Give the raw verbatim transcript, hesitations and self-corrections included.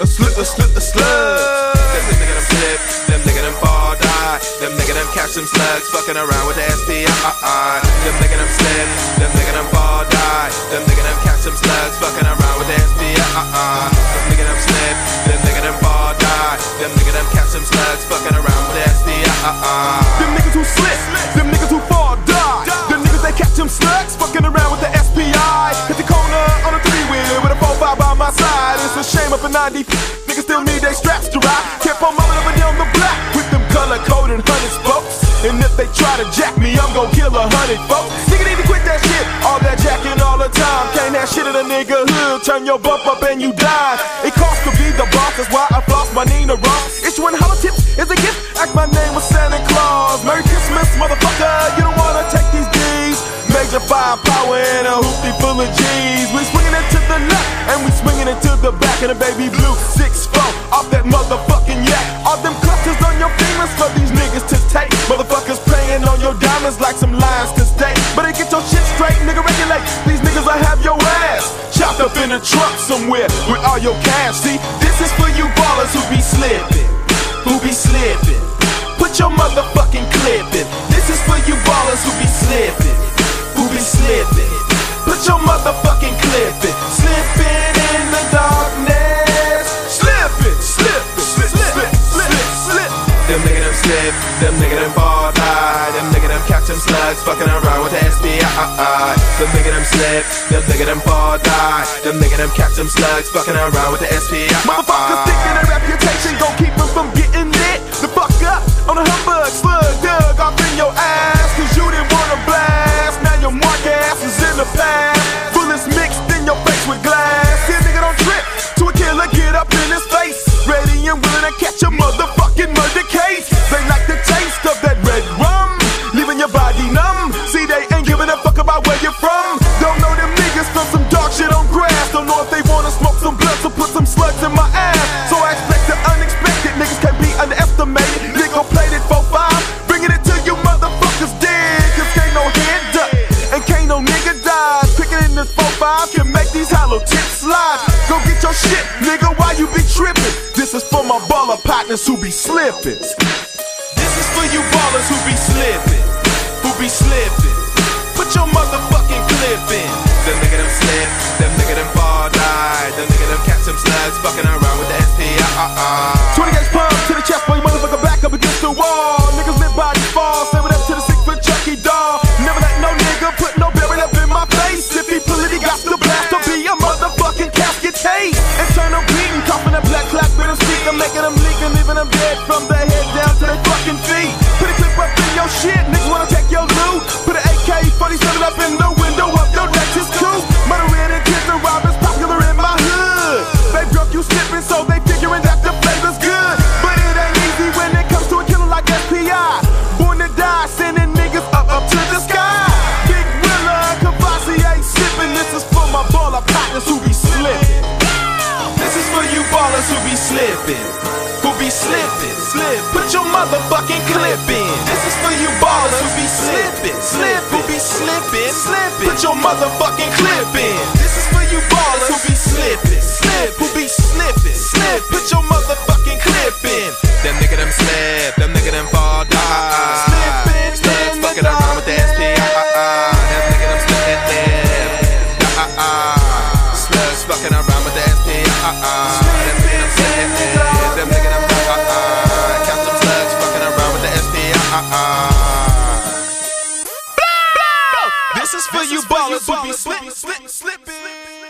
a slip, a slip, a slug. Them nigga them slip, them nigga them fall die. Them nigga them catch them slugs, fucking around with the S P I. Them nigga them slip, them nigga them fall die. Them nigga them catch them slugs, fucking around with the S P I. Them nigga them slip, them nigga them fall die. Them nigga them catch them slugs, fucking around with the S P I. Them niggas who slip, them niggas who fall die. Them niggas they catch them slugs, fucking around with the S P I. Hit the corner on a three wheel with a four five by my side. It's a shame up in ninety. Niggas still need their straps to ride. Kept on mobbing up and down the block with them color coded hundred spokes. And if they try to jack me, I'm gon' kill a hundred folks. Nigga need to quit that shit, all that jacking all the time. Can't have shit in a nigga hood, turn your bump up and you die. It costs to be the boss, that's why I floss my Nina Ross. Issuing hollow tips is a gift, act my name was Santa Claus. Merry Christmas, motherfucker, you don't wanna take these D's. Major firepower and a hoopty full of G's. We swinging it to the left and we swinging it to the back. And a baby blue six four off that motherfucking yak. All them clutches on your fingers for these niggas to take. Motherfuckers praying on your diamonds like some lions to stay. Better get your shit straight, nigga, regulate. These niggas will have your ass chopped up in a trunk somewhere with all your cash. See, this is for you ballers who be slipping, who be slipping. Put your motherfucking clip in. This is for you ballers who be slipping, who be slipping. Put your motherfucking clip in. Slipping in the darkness. Slipping, slipping, slip, slip, slip, slip. Them nigga them slip, them nigga them fall die. Them nigga them catch them slugs, fucking around with the S P I. Them nigga them slip, them nigga them fall die. Them nigga them catch them slugs, fucking around with the S P I. Motherfuckers thinking their reputation gon' keep them from getting lit. The fuck up on a humbug, slug dug off in your ass. Cause you didn't wanna blast. Now your mark ass is in the past. Bullets mixed in your face with glass. Here nigga don't trip to a killer, get up in his face. Ready and willing to catch a motherfucking murder case. They like the taste of that red rum, leaving your body numb. See they ain't giving a fuck about where you're from. Don't know them niggas from some dark shit on grass. Don't know if they wanna smoke some blood, so put some slugs in my ass. So I expect the unexpected, niggas can't be underestimated. Nigga played it four five, bringing it to you motherfuckers dead. Cause can't no head duck, and can't no nigga die. Quicker than this four five can make these hollow tips slide. Go get your shit, nigga, why you be tripping? This is for my baller partners who be slipping. This is for you ballers who be slipping, who be slipping. Put your motherfucking clip in. Them nigga them slip, them nigga them fall die. Them nigga them catch them slugs, fucking around with the S P I. twenty gauge pump to the chest, boy, you motherfucker back up against the wall. Niggas live body fall, say what up to the six foot Chucky doll. Never let no nigga put no barrel up in my face. If he pull it, he got to blast to be a motherfucking casket case. Internal bleeding, coughing a black clock with a speaker, making them leak and leaving them dead from their head down to their fucking feet. Put a clip up in your shit, niggas wanna take your loot. Put an A K forty-seven up in the window of your Lexus coupe. Murdering kids and robbers popular in my hood. They broke you slipping, so they figuring that the flavor's good. But it ain't easy when it comes to a killer like S P I. Born to die, sending niggas up, up to the sky. Big Willa, Cavassier sipping. This is for my baller partners who be slipping. This is for you ballers who be slipping, who be slipping, slip. Put your motherfucking clip in. This is for you ballers who be slipping, slip, who be slipping, slipping. Put your motherfucking clip in. This is for you ballers who be slipping, slip, who be slipping, slip. Put your motherfucking clip in. Them nigga them slip, them nigga them fall die. Slipping, slugs fucking around with the S P I. Them nigga them slipping, slugs fucking around with the S P I. Them nigga them slipping, them nigga them catch them slugs fucking around with the S P I. This is for you ballers who be slipping, slipping, slipping.